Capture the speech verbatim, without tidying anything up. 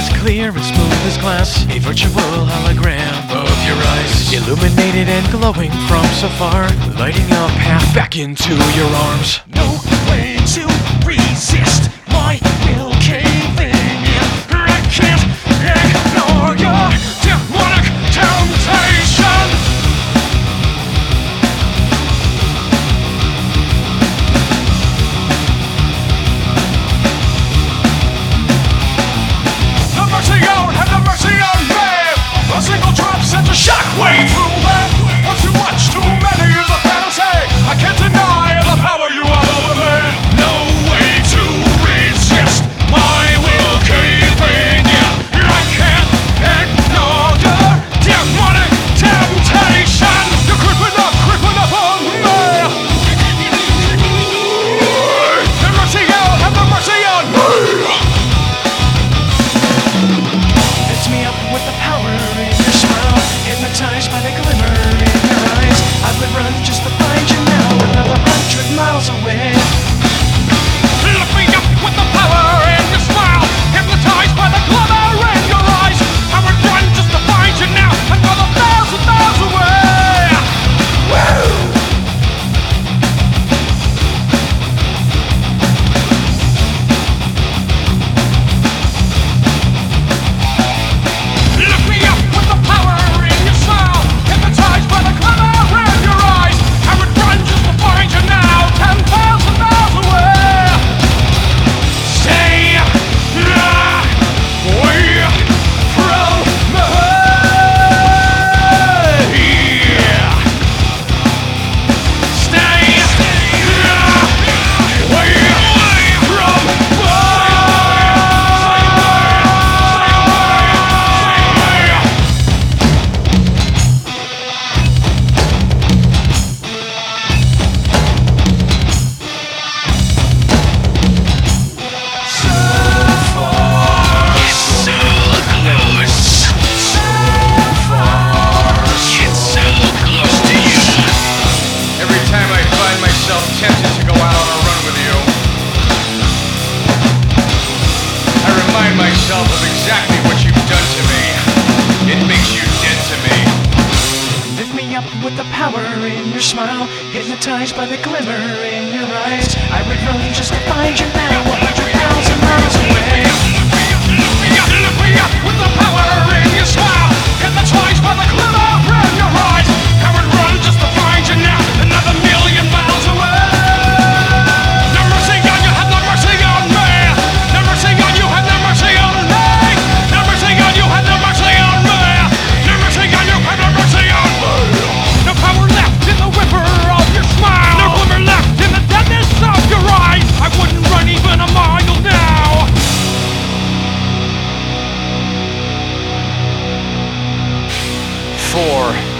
as clear and smooth as glass, a virtual hologram of your eyes, illuminated and glowing from so far, lighting a path back into your arms. No way to resist my will caving in. I can't ignore your demonic temptation. Have mercy on, have mercy on me. A single drop sends a shockwave through me. Once too much, too many is a fantasy. I can't deny the power you have over me. No way to resist my will caving in. I can't ignore your demonic temptation. You're creeping up, creeping up on me. Have mercy on, have mercy on me. Lift me up with the power in your smile, hypnotized by the glimmer in your eyes. I would run just to find you now, another hundred miles away. Lift me up with the power in your smile, hypnotized by the glimmer in your eyes. I would run just to find you now, another thousand miles away. Woo! Lift me up with the power in your smile, hypnotized by the glimmer in your eyes. I would run just to find you now, ten thousand miles away. Stay away from me. Stay away from Every time I find myself tempted to go out on a run with you, I remind myself of exactly what you've done to me. It makes you dead to me. Lift me up with the power in your smile, hypnotized by the glimmer in your eyes. I would run just to find you now, a hundred thousand miles away. Lift me up, lift me up with the power in your smile, hypnotized by the glimmer in your eyes. I would run just to find you now, another million miles away. No mercy on you, have no mercy on me. No mercy on you, have no mercy on me. No mercy on you, have no mercy on me. No mercy on you, have no mercy on me. No power left in the whimper of your smile. No glimmer left in the deadness of your eyes. I wouldn't run even a mile now. Four.